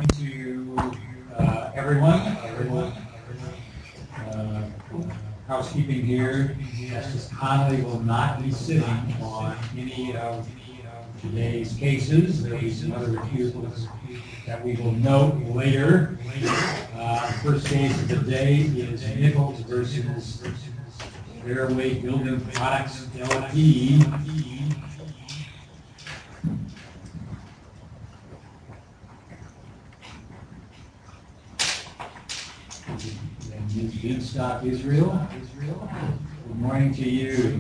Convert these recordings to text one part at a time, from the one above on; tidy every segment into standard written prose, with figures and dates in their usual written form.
morning to everyone. Housekeeping here. Justice Connolly will not be sitting on any of today's cases. There will be some other recusals that we will note later. First case of the day is Nichols versus Fairway Building Products LP. Ms. Binstock Israel. Good morning to you.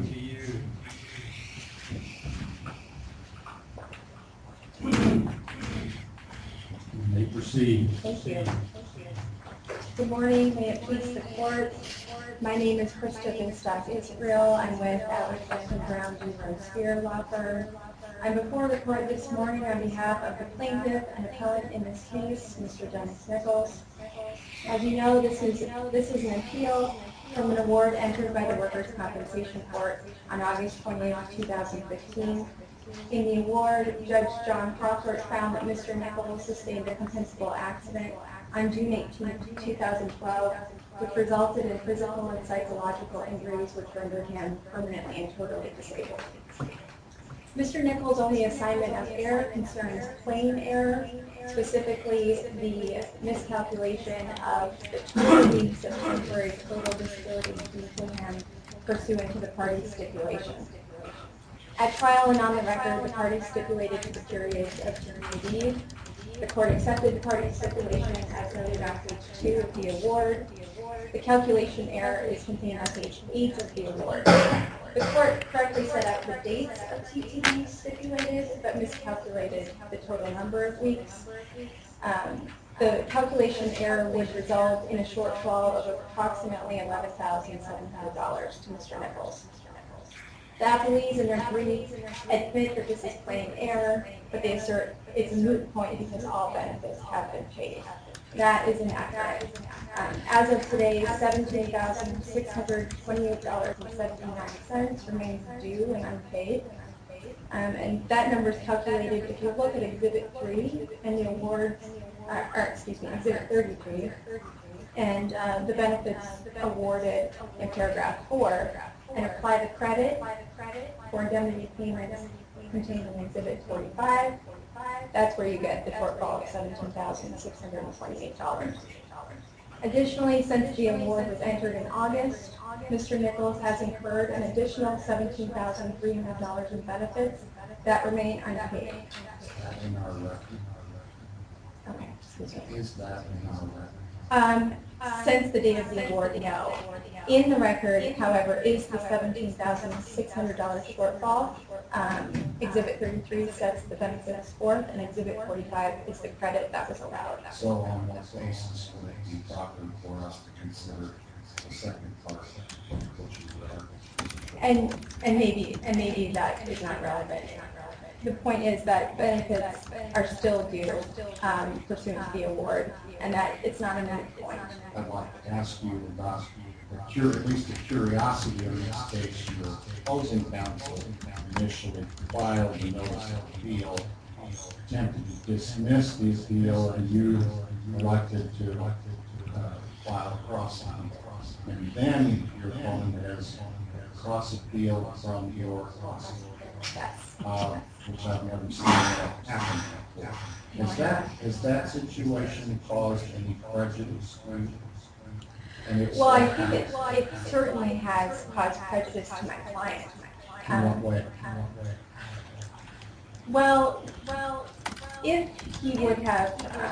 You may proceed. Thank you. Good morning. May it please the court. My name is Krista Binstock Israel. I'm with Atlas Brown Deaver Spear Law Firm. I'm before the court this morning on behalf of the plaintiff and appellant in this case, Mr. Dennis Nichols. As you know, this is an appeal from an award entered by the Workers' Compensation Court on August 28, 2015. In the award, Judge John Crawford found that Mr. Nichols sustained a compensable accident on June 18, 2012, which resulted in physical and psychological injuries which rendered him permanently and totally disabled. Mr. Nichols' only assignment of error concerns plain error, specifically the miscalculation of the 2 weeks of temporary total disability due to him pursuant to the parties' stipulation. At trial and on the record, the parties stipulated to the periods of TTD. The court accepted the parties' stipulation as noted on page 2 of the award. The calculation error is contained on page 8 of the award. The court correctly set out the dates of TTD stipulated, but miscalculated the total number of weeks. The calculation error would result in a shortfall of approximately $11,700 to Mr. Nichols. The appellees in their brief admit that this is plain error, but they assert it's a moot point because all benefits have been paid. That is inaccurate. As of today, $17,628.79 remains due and unpaid. And that number is calculated if you look at Exhibit 3 and the award, Exhibit 33, and the benefits awarded in paragraph 4, and apply the credit for indemnity payments contained in Exhibit 45. That's where you get the shortfall of $17,628. Additionally, since the award was entered in August, Mr. Nichols has incurred an additional $17,300 in benefits that remain unpaid. In our record. Okay, excuse me. Is that in our record? Since the date of the award, no. In the record, however, is the $17,600 shortfall. Exhibit 33 sets the benefits forth, and Exhibit 45 is the credit that was allowed. So on what basis would it be proper for us to consider the second part of what you read? And maybe that is not relevant. The point is that benefits are still due pursuant to the award, and that it's not a moot point. I'd like to ask you about at least the curiosity in this case. Your opposing counsel initially filed the notice of appeal, attempted to dismiss the appeal, and you elected to file a cross appeal. And then your opponent has cross appeal from your cross appeal. Yes. Which I've never seen happen before. Has that situation caused any prejudice? Well, I think it certainly has caused prejudice to my client. In what way? Well, if he would have,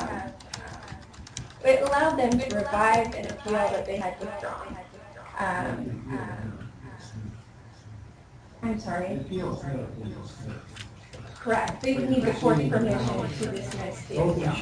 it allowed them to revive an appeal that they had withdrawn. I'm sorry. Correct. They need the court's permission to dismiss the appeal.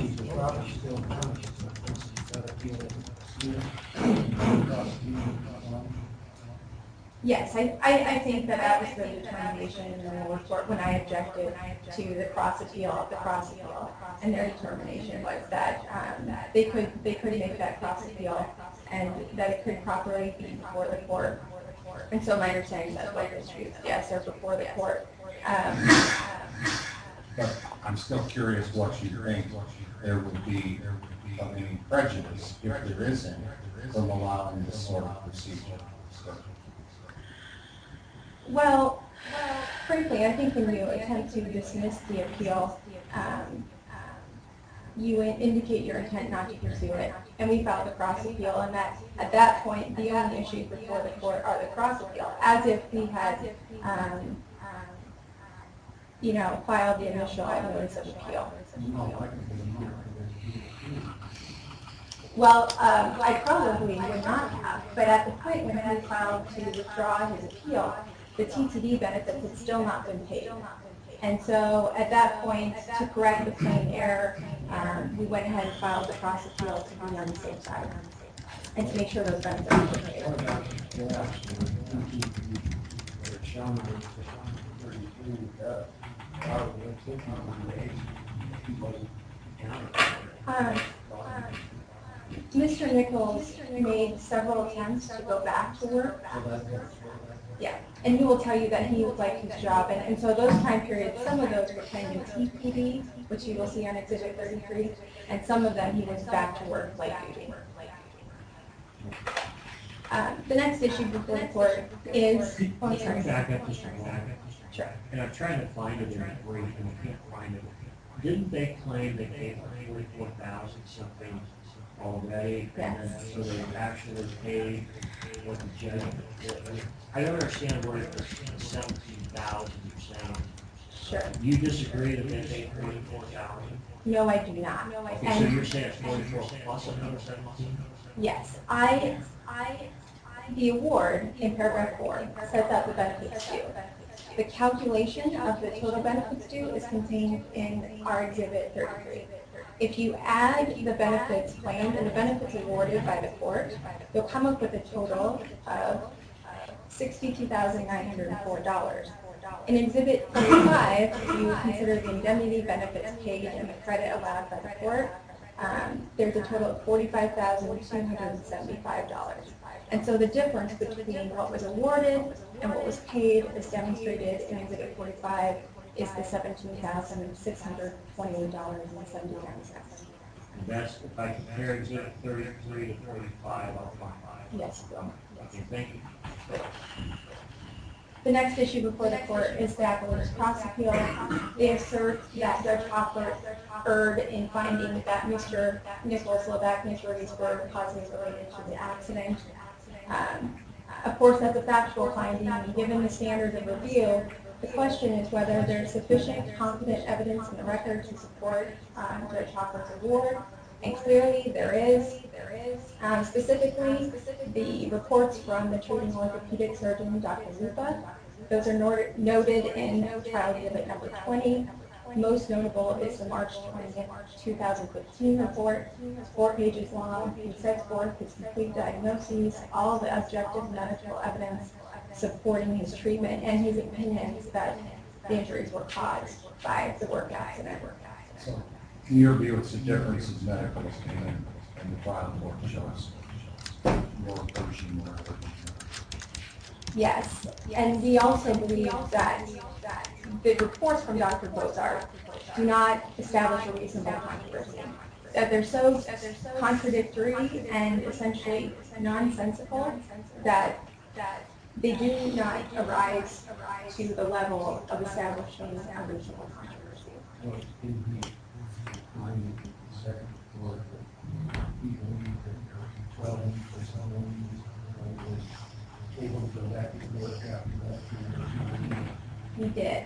Yes, I think that was the determination in the lower court when I objected to the cross appeal, and their determination was that they could make that cross appeal, and that it could properly be before the court. And so my understanding is that both issues, yes, are before the court. But I'm still curious what you think there would be of any prejudice, if there is any, from allowing this sort of procedure. Well, frankly, I think when you attempt to dismiss the appeal, you indicate your intent not to pursue it, and we filed a cross appeal, and that at that point, the only issues before the court are the cross appeal, as if we had, filed the initial notice of appeal. Well, I probably would not have, but at the point when he filed to withdraw his appeal, the TTD benefits had still not been paid. And so at that point, to correct the plain error, we went ahead and filed the cross appeal to be on the safe side and to make sure those benefits were paid. Mr. Nichols made several attempts to go back to work. Yeah, and he will tell you that he liked his job, and so those time periods, some of those were pending TPD, which you will see on Exhibit 33, and some of them he was back to work light duty. The next issue before the court is... Oh, I'm sorry. Back up just a moment. Sure. And I've tried to find it in that brief, and I can't find it. Didn't they claim they paid like $44,000 something already? Yes. And then, so they actually paid what the judge... I don't understand where it's $17,000 you're saying. Sure. You disagree that they paid $44,000? No, I do not. Okay, so you're saying it's 44 plus another 17? Yes, the award in paragraph 4 sets out the benefits due. The calculation of the total benefits due is contained in our Exhibit 33. If you add the benefits claimed and the benefits awarded by the court, you'll come up with a total of $62,904. In Exhibit 45, if you consider the indemnity benefits paid and the credit allowed by the court, there's a total of $45,275. And so the difference between what was awarded and what was paid, as demonstrated in Exhibit 45, is the $17,628.79. And that's, if I compare Exhibit 33 to 45, I'll find. Yes, Bill. Okay, thank you. The next issue before the court is the appellant's cross appeal. They assert that Judge Hopper erred in finding that Mr. Nichols' low back injuries were causally related to the accident. Of course, that's a factual finding, and given the standards of review, the question is whether there's sufficient competent evidence in the record to support Judge Hopper's award. And clearly there is. Specifically, the reports from the treating orthopedic surgeon, Dr. Lupa, those are noted in trial exhibit number 20. Most notable is the March 20, 2015 report. It's 4 pages long. It sets forth his complete diagnoses, all the objective medical evidence supporting his treatment, and his opinions that the injuries were caused by the work accident. So, in your view, it's the difference in medical opinion and the trial court shows more version. Yes, and we also believe that the reports from Dr. Bozart do not establish a reasonable controversy. That they're so contradictory and essentially nonsensical that they do not arise to the level of establishing a reasonable controversy. We did.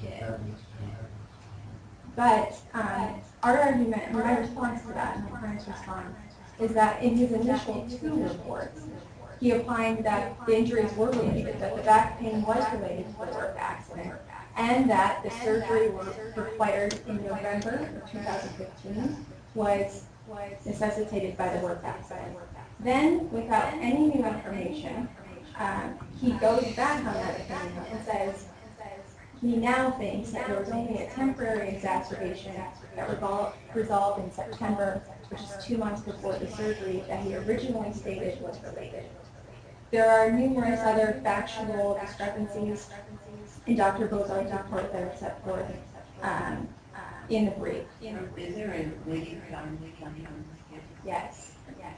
But our argument, my response to that, and my client's response, is that in his initial 2 reports, he opined that the injuries were related, that the back pain was related to the work accident, and that the surgery required in November of 2015 was necessitated by the work accident. Then, without any new information, he goes back on that opinion and says he now thinks that there was only a temporary exacerbation that resolved in September, which is 2 months before the surgery that he originally stated was related. There are numerous other factual discrepancies in Dr. Bozart's report that are set forth in the brief. Is there a waiting time? Yes.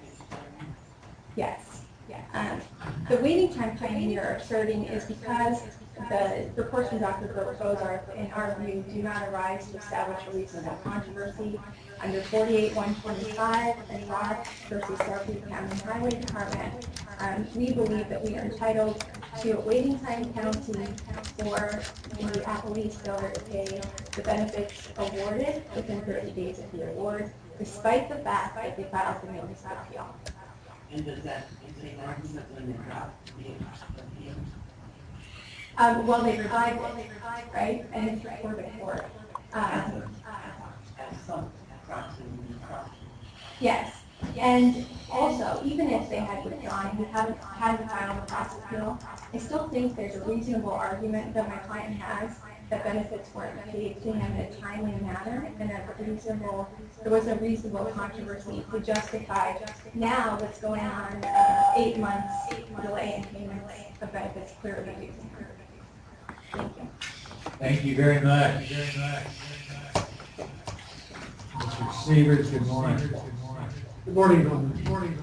Yes. The waiting time claim you're asserting is because the reports from Dr. Bozarth, in our view, do not arise to establish a reasonable controversy. Under 48-125 and Roth versus Southeast County Highway Department, we believe that we are entitled to a waiting time penalty for the appellee's failure to pay the benefits awarded within 30 days of the award, despite the fact that they filed the notice of appeal. And does that take argument when they drop the appeal? Well, they revived it, right? And it's before the court. As some approximate. Yes. And also, even if they had withdrawn, we hadn't filed a cross appeal, I still think there's a reasonable argument that my client has that benefits weren't paid to him in a timely manner, and there was a reasonable controversy to justify now what's going on 8 months delay in payments of benefits clearly reasonable. Thank you. Thank you very much. Mr. Sievers, good morning. Good morning.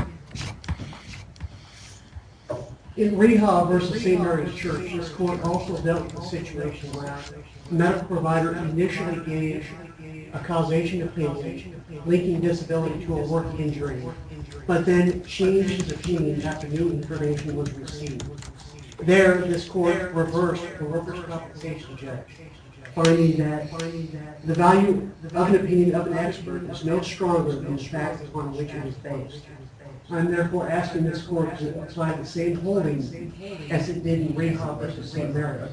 In Reha versus St. Mary's Church, this court also dealt with a situation where a medical provider initially gave a causation opinion linking disability to a work injury, but then changed his opinion after new information was received. There, this court reversed the workers' compensation judge, finding that the value of an opinion of an expert is no stronger than the facts upon which it is based. I'm therefore asking this court to apply the same holdings as it did in Reha versus St. Mary's.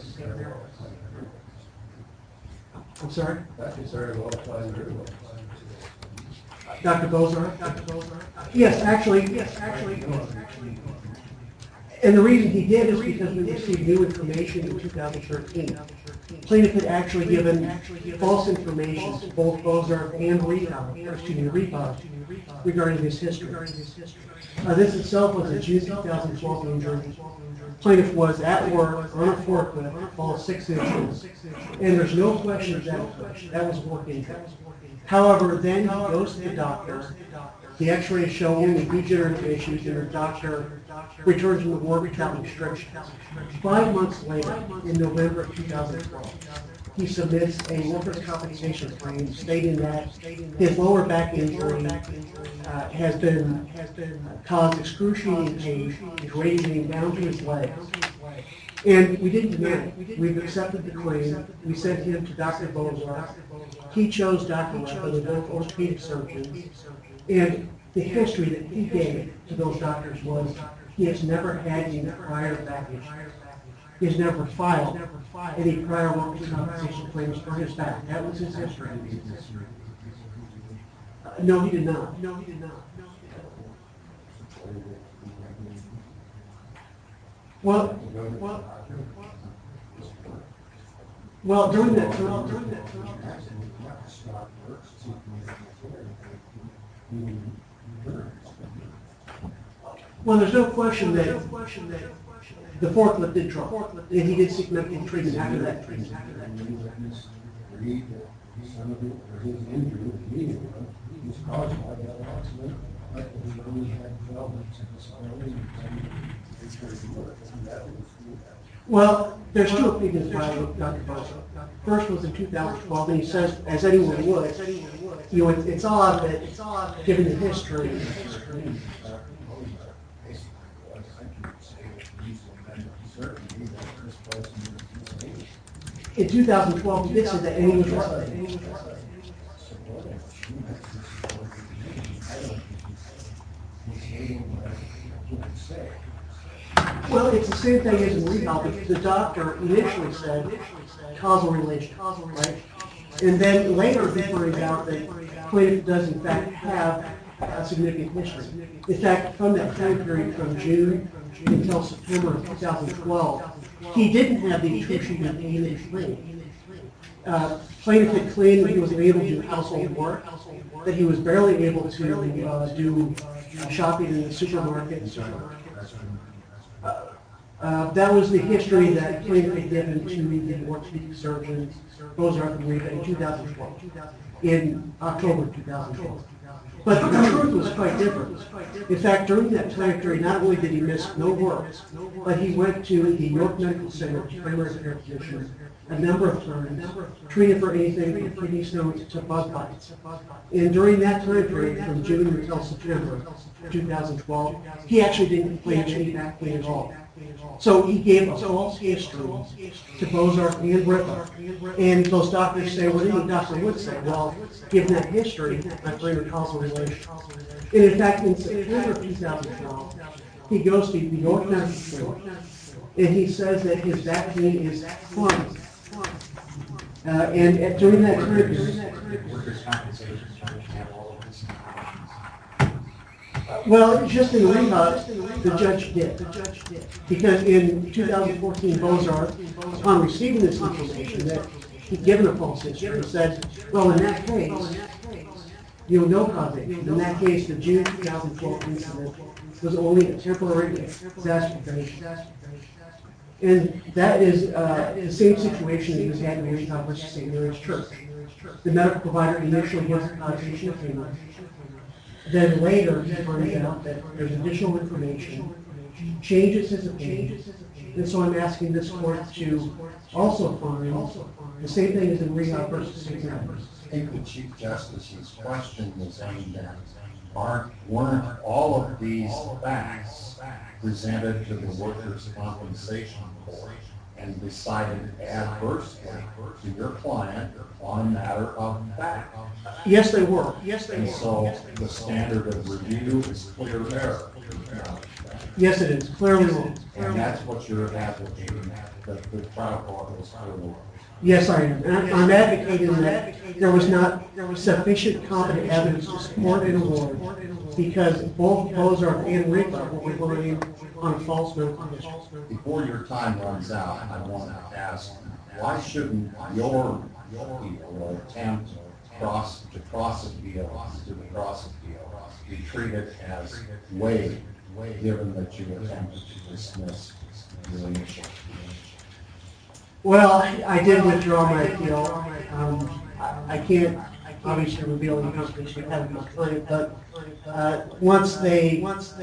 I'm sorry? Dr. Bozarth? Yes, actually. And the reason he did is because we received new information in 2013. Plaintiff had actually given false information to both Bozarth and Reha regarding his history. This itself was a June 2012 injury. Plaintiff was at work on a forklift, fall 6 inches, and there's no question that was work injury. However, then he goes to the doctor. The x-rays show only degenerative issues, and the doctor returns him to work without restrictions. 5 months later, in November of 2012, he submits a workers' compensation claim stating that his lower back injury has been caused excruciating pain, radiating down to his legs. And we didn't deny it. We've accepted the claim. We sent him to Dr. Bozarth. He chose Dr. Repa, they're both orthopedic surgeons. And the history that he gave to those doctors was he has never had any prior back issues. He has never filed any prior workers' compensation claims for his back. That was his history. No, he did not. Well, during that time, well, there's no question that the forklift did trouble, and he did seek medical treatment after that treatment. Well, there's two opinions by Dr. Bozarth. First was in 2012, and he says, as anyone would, it's odd that, given the history, in 2012, he did say that, and he was right. Well, it's the same thing as in Reha, because the doctor initially said causal relation, right? And then later he finds out that plaintiff does in fact have a significant history. In fact, from that time period, from June until September of 2012, he didn't have the excruciating pain that he claimed. Plaintiff had claimed that he was able to do household work, that he was barely able to do shopping in the supermarket. That was the history that plaintiff had given to the orthopedic surgeon, Bozarth and Reva, in 2012, in October 2012. But the truth was quite different. In fact, during that time period, not only did he miss no work, but he went to the York Medical Center, primary care physician, a number of times, treated for anything from kidney stones to bug bites. And during that time period, from June until September 2012, he actually didn't complain of any back pain at all. So he gave a false history to Bozarth and Ripa. And those doctors say, what did the doctor would say? Well, given that history, I find a causal relation. And in fact, in September of 2012, he goes to the York Medical Center, and he says that his back pain is chronic. During that time period, Workers' compensation charge have all of this information. well, just in rehab, the judge did. Because in 2014, Bozarth, upon receiving this information that he'd given a false history, said, well, in that case, no causation. In that case, the June 2012 incident was only a temporary exacerbation. And that is the same situation that was had in Rehab versus St. Mary's Church. The medical provider initially gives a causation opinion. Then later, he finds out that there's additional information, changes his opinion. And so I'm asking this court to also find the same thing as in Rehab versus St. Mary's. I think the Chief Justice's question was aimed at, weren't all of these facts presented to the Workers' Compensation Court and decided adversely to your client on a matter of fact? Yes, they were. And so the standard of review is clear error. Yes, it is. Clearly wrong. And that's what you're advocating, that the trial court was clearly wrong. Yes, I am. And I'm advocating that there was not sufficient competent evidence to support an award because both Bozarth and Ripa were relying on a false medical history. Before your time runs out, I want to ask, why shouldn't your appeal or attempt to cross appeal be treated as waived, given that you attempted to dismiss your initial appeal? Well, I did withdraw my appeal. I can't obviously reveal the information I have in my client, but once they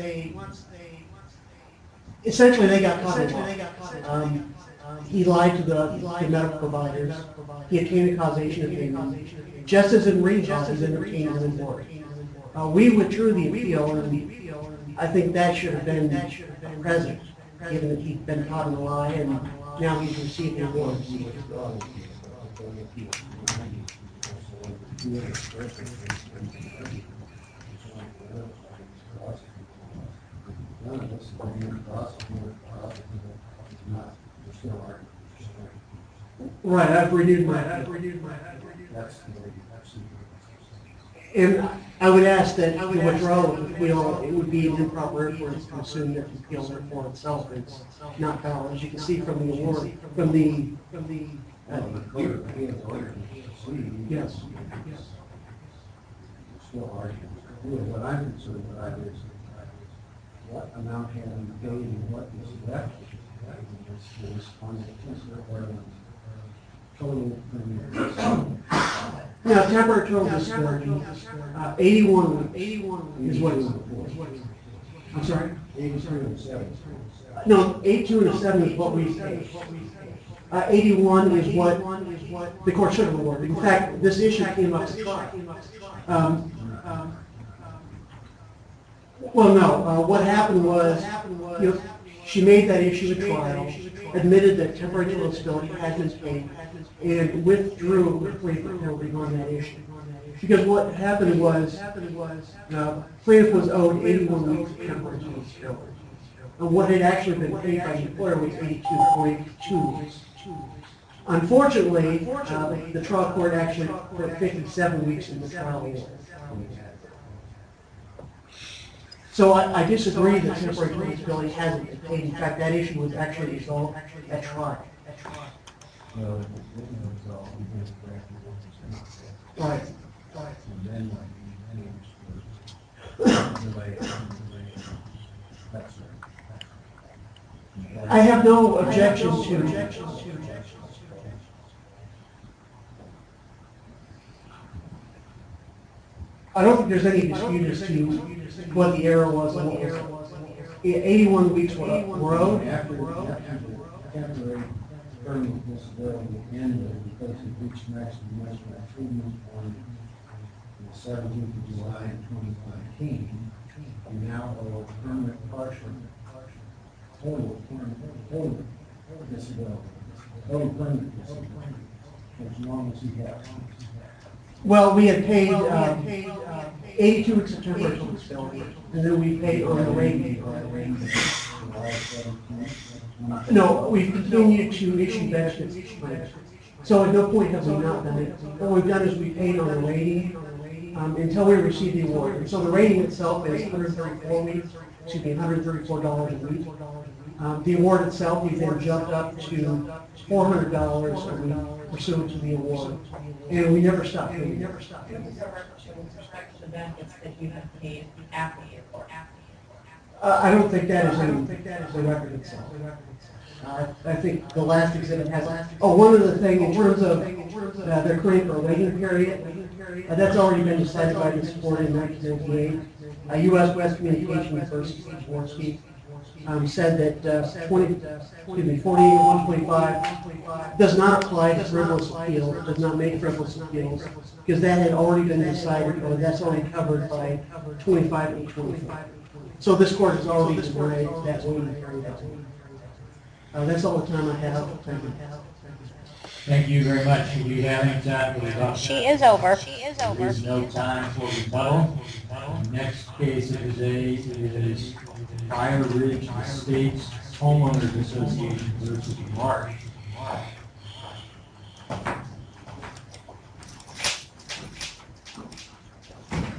essentially they got caught in law. He lied to the medical providers. He obtained a causation opinion. Just as in Rehab, he's entertained an award. We withdrew the appeal, and I think that should have been present, given that he'd been caught in a lie, and now he's received an award. Right, I've renewed my. And I would ask that the withdrawal of the appeal, it would be an improper inference to assume that the appeal therefore itself is not valid. As you can see from the award, from the yes. Still arguing. What I'm concerned about is what amount have you paid and what is left on the total premium. Now, temporary total disability, 81 is what it's for. I'm sorry? 82 and 7. No, 82 and 7 is what we paid. 81 is what the court should have awarded. In fact, this issue came up to trial. Well, no. What happened was, she made that issue at trial, admitted that temporary total disability had been paid, and withdrew the plea for penalty on that issue. Because what happened was, plaintiff was owed 81 weeks of temporary total disability. And what had actually been paid by the employer was 82.2 weeks. Unfortunately, the trial court actually put 57 weeks in the trial award. So I disagree that temporary total disability hasn't been paid. In fact, that issue was actually resolved at trial. Right. I have no objections to. I don't think there's any dispute as to what the error was and what was 81 weeks were owed. After the temporary permanent disability ended because he reached maximum medical treatment on the 17th of July 2015, you now owe a permanent partial total disability, total permanent disability, as long as he has. Well, we had paid 82 weeks of temporary disability, and then we paid on the rating. No, we've continued to issue benefits each month. So at no point have we not done it. What we've done is we paid on the rating until we receive the award. And so the rating itself is $134 a week. The award itself, we then jumped up to $400 a week pursuant to the award. And we never stopped paying. With respect to the benefits that you have paid after the report. I don't think that is in the record itself. I think the last exhibit has. Oh, one other thing in terms of their claim for a waiting period, that's already been decided by this board in 1998. U.S. West Communications versus Jaworski said that 48-125 does not apply to frivolous appeals, does not make frivolous appeals, because that had already been decided, or that's already covered by 25-825. So this court has already denied that waiting period. That's all the time I have. Thank you. Thank you very much. Do we have any time for rebuttal? She is over. There is no time for rebuttal. Next case of the day is Fire Ridge Estates Homeowners Association versus Marsh.